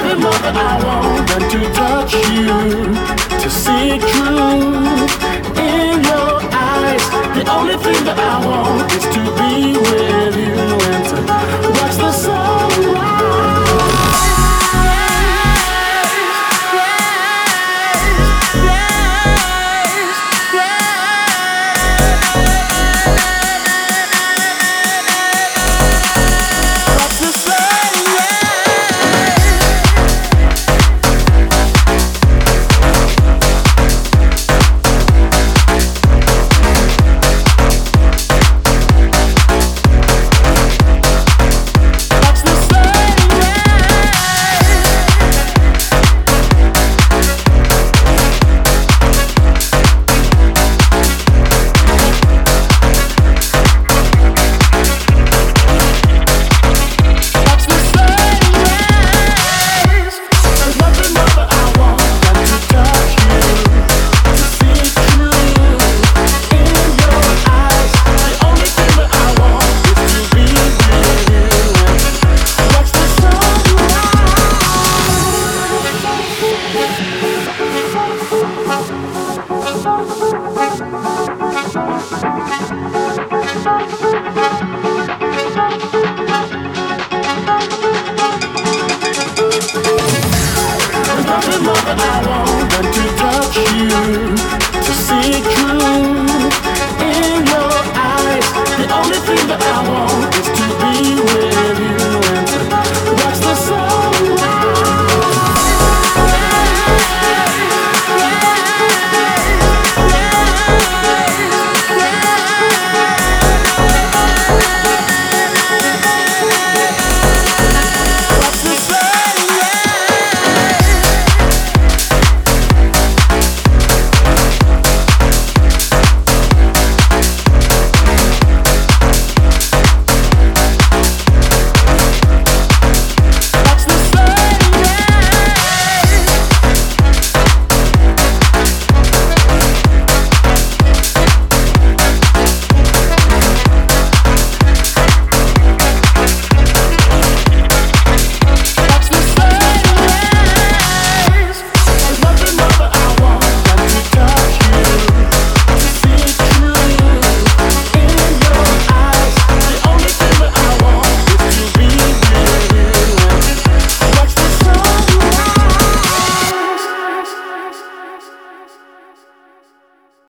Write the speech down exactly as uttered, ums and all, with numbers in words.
nothing more that I want than to touch you, to see truth in your eyes. The only thing that I want is to be with you and to watch the sunrise. Nothing more that I want than to touch you, to see truth in your eyes. The only thing that I want is to